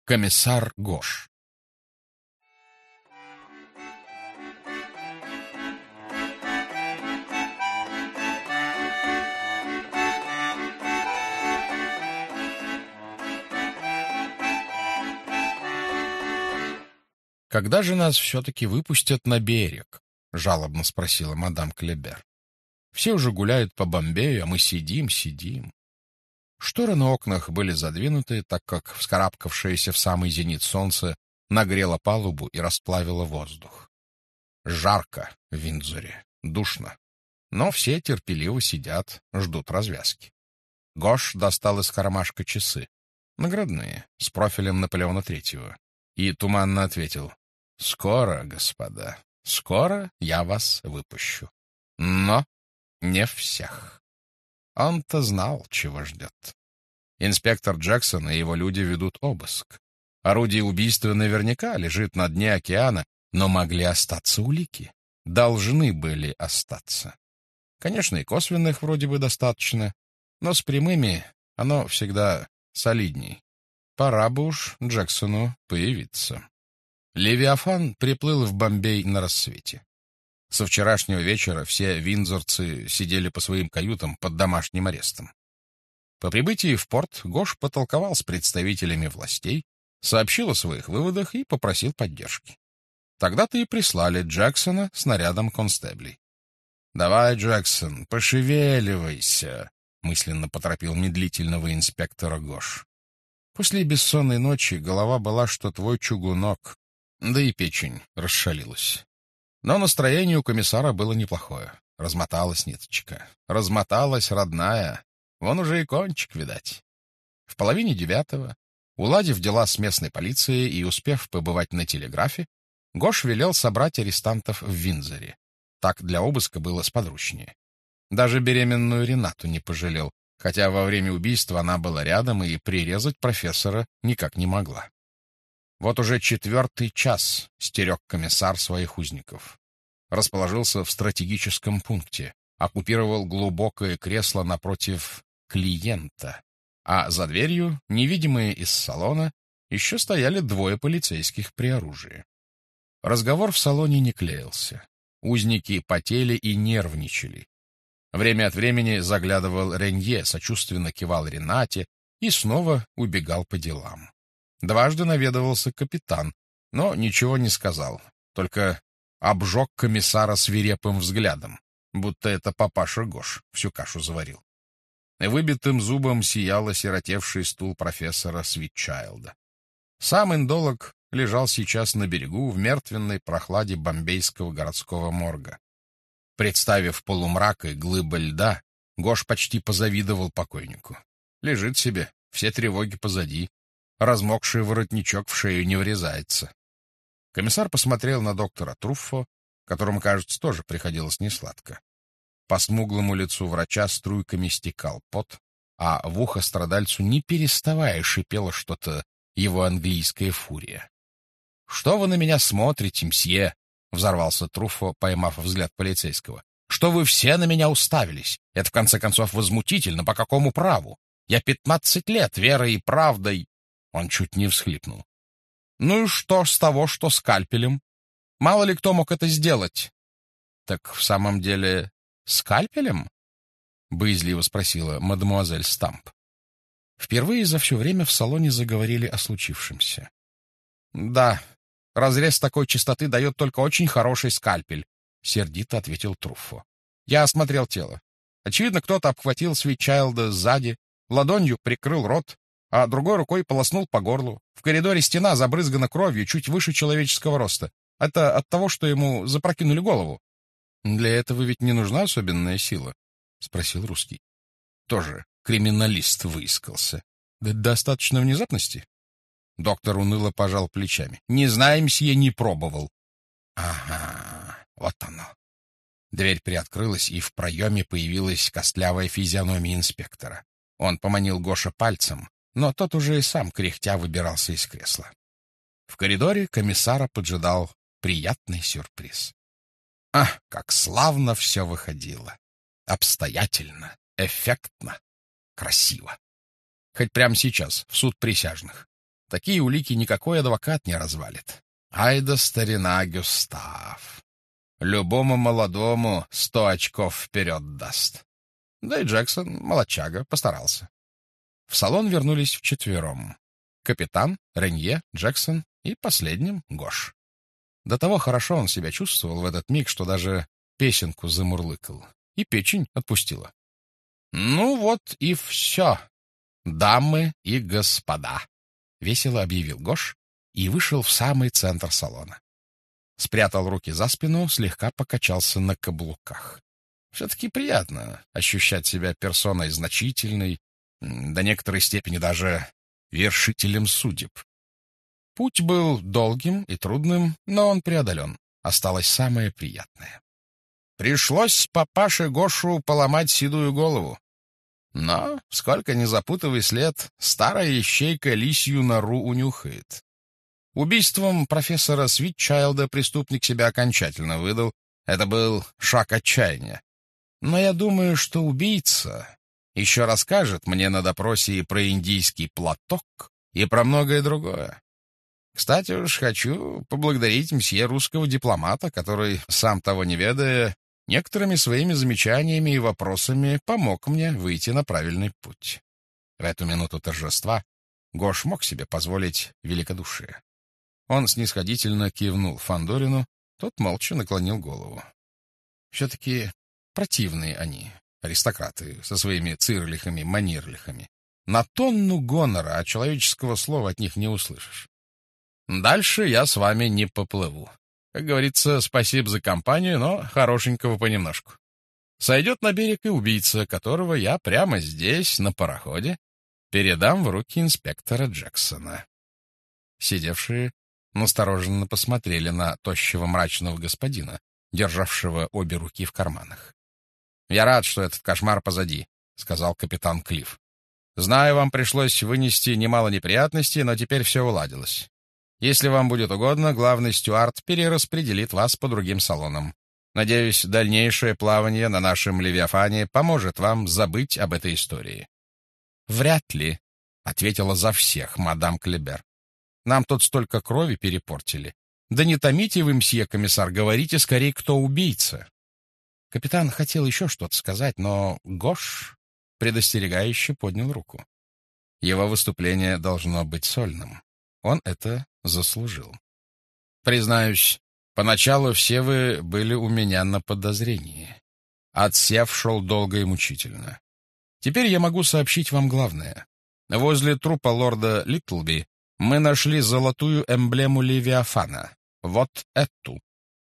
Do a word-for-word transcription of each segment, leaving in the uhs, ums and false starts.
Комиссар Гош. «Когда же нас все-таки выпустят на берег?» — жалобно спросила мадам Клебер. «Все уже гуляют по Бомбею, а мы сидим, сидим». Шторы на окнах были задвинуты, так как вскарабкавшееся в самый зенит солнце нагрело палубу и расплавило воздух. Жарко в Виндзоре, душно, но все терпеливо сидят, ждут развязки. Гош достал из кармашка часы, наградные, с профилем Наполеона Третьего, и туманно ответил: «Скоро, господа, скоро я вас выпущу. Но не всех». Он-то знал, чего ждет. Инспектор Джексон и его люди ведут обыск. Орудие убийства наверняка лежит на дне океана, но могли остаться улики. Должны были остаться. Конечно, и косвенных вроде бы достаточно, но с прямыми оно всегда солидней. Пора бы уж Джексону появиться. Левиафан приплыл в Бомбей на рассвете. Со вчерашнего вечера все виндзорцы сидели по своим каютам под домашним арестом. По прибытии в порт Гош потолковал с представителями властей, сообщил о своих выводах и попросил поддержки. Тогда-то и прислали Джексона с нарядом констеблей. «Давай, Джексон, пошевеливайся», — мысленно поторопил медлительного инспектора Гош. После бессонной ночи голова была, что твой чугунок, да и печень расшалилась. Но настроение у комиссара было неплохое. Размоталась ниточка. Размоталась родная. Вон уже и кончик, видать. В половине девятого, уладив дела с местной полицией и успев побывать на телеграфе, Гош велел собрать арестантов в Виндзоре. Так для обыска было сподручнее. Даже беременную Ренату не пожалел, хотя во время убийства она была рядом и прирезать профессора никак не могла. Вот уже четвертый час стерег комиссар своих узников. Расположился в стратегическом пункте, оккупировал глубокое кресло напротив клиента, а за дверью, невидимые из салона, еще стояли двое полицейских при оружии. Разговор в салоне не клеился. Узники потели и нервничали. Время от времени заглядывал Ренье, сочувственно кивал Ренате и снова убегал по делам. Дважды наведывался капитан, но ничего не сказал, только обжег комиссара свирепым взглядом, будто это папаша Гош всю кашу заварил. Выбитым зубом сиял осиротевший стул профессора Свитчайлда. Сам индолог лежал сейчас на берегу в мертвенной прохладе бомбейского городского морга. Представив полумрак и глыбы льда, Гош почти позавидовал покойнику. Лежит себе, все тревоги позади. Размокший воротничок в шею не врезается. Комиссар посмотрел на доктора Труффо, которому, кажется, тоже приходилось несладко. По смуглому лицу врача струйками стекал пот, а в ухо страдальцу не переставая шипело что-то его английская фурия. — Что вы на меня смотрите, мсье? — взорвался Труффо, поймав взгляд полицейского. — Что вы все на меня уставились? Это, в конце концов, возмутительно. По какому праву? Я пятнадцать лет верой и правдой... Он чуть не всхлипнул. — Ну и что с того, что скальпелем? Мало ли кто мог это сделать. — Так в самом деле скальпелем? — боязливо спросила мадемуазель Стамп. Впервые за все время в салоне заговорили о случившемся. — Да, разрез такой частоты дает только очень хороший скальпель, — сердито ответил Труффо. — Я осмотрел тело. Очевидно, кто-то обхватил Свитчайлда сзади, ладонью прикрыл рот, а другой рукой полоснул по горлу. В коридоре стена забрызгана кровью чуть выше человеческого роста. Это от того, что ему запрокинули голову. — Для этого ведь не нужна особенная сила? — спросил русский. Тоже криминалист выискался. — Да достаточно внезапности? Доктор уныло пожал плечами. — Не знаю, мсье, не пробовал. — Ага, вот оно. Дверь приоткрылась, и в проеме появилась костлявая физиономия инспектора. Он поманил Гоша пальцем, но тот уже и сам кряхтя выбирался из кресла. В коридоре комиссара поджидал приятный сюрприз. Ах, как славно все выходило! Обстоятельно, эффектно, красиво. Хоть прямо сейчас, в суд присяжных. такие улики никакой адвокат не развалит. Ай да старина Гюстав. Любому молодому сто очков вперед даст. Да и Джексон, молодчага, постарался. В салон вернулись вчетвером. Капитан, Ренье, Джексон и последним Гош. До того хорошо он себя чувствовал в этот миг, что даже песенку замурлыкал. И печень отпустила. «Ну вот и все, дамы и господа», — весело объявил Гош и вышел в самый центр салона. Спрятал руки за спину, слегка покачался на каблуках. Все-таки приятно ощущать себя персоной значительной, до некоторой степени даже вершителем судеб. Путь был долгим и трудным, но он преодолен. Осталось самое приятное. Пришлось папаше Гошу поломать седую голову. Но, сколько ни запутывай след, старая ищейка лисью нору унюхает. Убийством профессора Свитчайлда преступник себя окончательно выдал. Это был шаг отчаяния. Но я думаю, что убийца еще расскажет мне на допросе и про индийский платок, и про многое другое. Кстати уж, хочу поблагодарить мсье русского дипломата, который, сам того не ведая, некоторыми своими замечаниями и вопросами помог мне выйти на правильный путь. В эту минуту торжества Гош мог себе позволить великодушие. Он снисходительно кивнул Фандорину, тот молча наклонил голову. Все-таки противные они, аристократы, со своими цирлихами, манирлихами. На тонну гонора, а человеческого слова от них не услышишь. Дальше я с вами не поплыву. Как говорится, спасибо за компанию, но хорошенького понемножку. Сойдет на берег и убийца, которого я прямо здесь, на пароходе, передам в руки инспектора Джексона. Сидевшие настороженно посмотрели на тощего мрачного господина, державшего обе руки в карманах. «Я рад, что этот кошмар позади», — сказал капитан Клифф. «Знаю, вам пришлось вынести немало неприятностей, но теперь все уладилось. Если вам будет угодно, главный стюард перераспределит вас по другим салонам. Надеюсь, дальнейшее плавание на нашем Левиафане поможет вам забыть об этой истории». «Вряд ли», — ответила за всех мадам Клебер. «Нам тут столько крови перепортили. Да не томите вы, мсье комиссар, говорите скорее, кто убийца». Капитан хотел еще что-то сказать, но Гош предостерегающе поднял руку. Его выступление должно быть сольным. Он это заслужил. Признаюсь, поначалу все вы были у меня на подозрении. Отсев шел долго и мучительно. Теперь я могу сообщить вам главное. Возле трупа лорда Литлби мы нашли золотую эмблему Левиафана. Вот эту.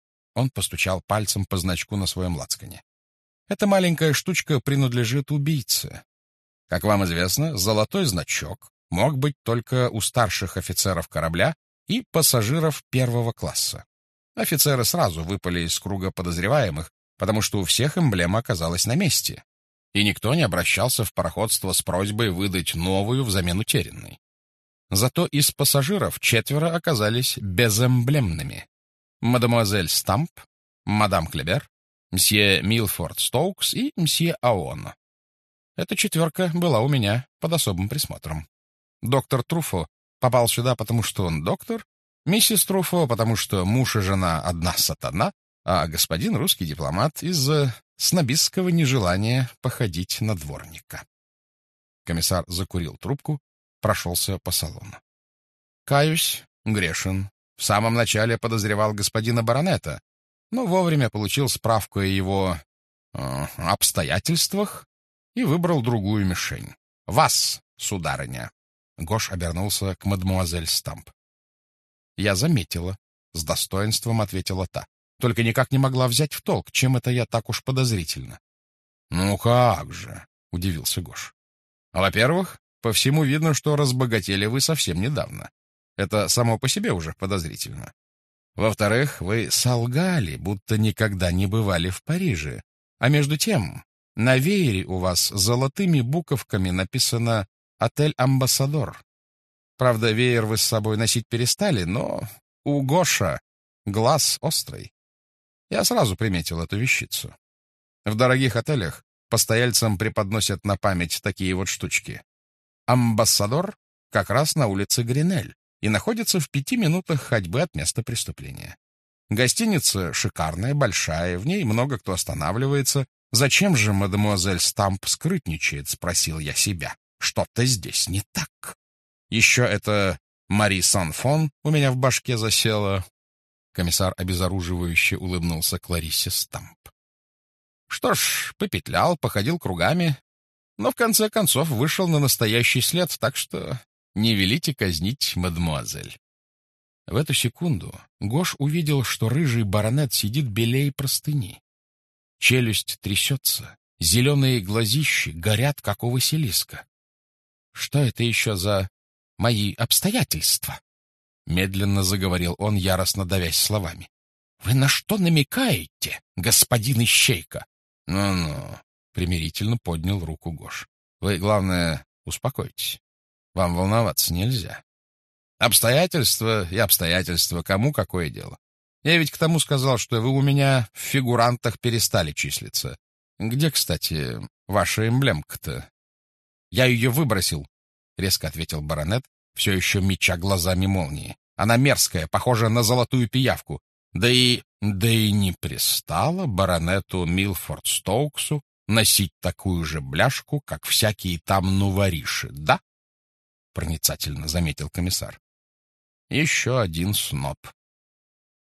Он постучал пальцем по значку на своем лацкане. Эта маленькая штучка принадлежит убийце. Как вам известно, золотой значок мог быть только у старших офицеров корабля и пассажиров первого класса. Офицеры сразу выпали из круга подозреваемых, потому что у всех эмблема оказалась на месте, и никто не обращался в пароходство с просьбой выдать новую взамен утерянной. Зато из пассажиров четверо оказались безэмблемными. Мадемуазель Стамп, мадам Клебер, мсье Милфорд Стоукс и мсье Аон. Эта четверка была у меня под особым присмотром. Доктор Труфо попал сюда, потому что он доктор, миссис Труфо, потому что муж и жена одна сатана, а господин русский дипломат из-за снобистского нежелания походить на дворника. Комиссар закурил трубку, прошелся по салону. Каюсь, грешен. В самом начале подозревал господина баронета, но вовремя получил справку о его э, обстоятельствах и выбрал другую мишень. Вас, сударыня. Гош обернулся к мадемуазель Стамп. «Я заметила», — с достоинством ответила та. «Только никак не могла взять в толк, чем это я так уж подозрительно». «Ну как же», — удивился Гош. «Во-первых, по всему видно, что разбогатели вы совсем недавно. Это само по себе уже подозрительно. Во-вторых, вы солгали, будто никогда не бывали в Париже. А между тем, на веере у вас золотыми буковками написано «Отель Амбассадор». Правда, веер вы с собой носить перестали, но у Гоша глаз острый. Я сразу приметил эту вещицу. В дорогих отелях постояльцам преподносят на память такие вот штучки. Амбассадор как раз на улице Гринель. и находится в пяти минутах ходьбы от места преступления. Гостиница шикарная, большая, в ней много кто останавливается. Зачем же мадемуазель Стамп скрытничает, спросил я себя. Что-то здесь не так. Еще это Мари Сан-Фон у меня в башке засела. Комиссар обезоруживающе улыбнулся Клариссе Стамп. Что ж, попетлял, походил кругами, но в конце концов вышел на настоящий след, так что не велите казнить мадемуазель. В эту секунду Гош увидел, что рыжий баронет сидит белее простыни. Челюсть трясется, зеленые глазищи горят, как у Василиска. Что это еще за мои обстоятельства? Медленно заговорил он, яростно давясь словами. Вы на что намекаете, господин Ищейка? Ну-ну, примирительно поднял руку Гош. Вы, главное, успокойтесь. Вам волноваться нельзя. Обстоятельства и обстоятельства, кому какое дело. Я ведь к тому сказал, что вы у меня в фигурантах перестали числиться. Где, кстати, ваша эмблемка-то? Я ее выбросил, — резко ответил баронет, все еще меча глазами молнии. Она мерзкая, похожа на золотую пиявку. Да и... да и не пристало баронету Милфорд Стоуксу носить такую же бляшку, как всякие там нувориши, да? — проницательно заметил комиссар. Еще один сноб,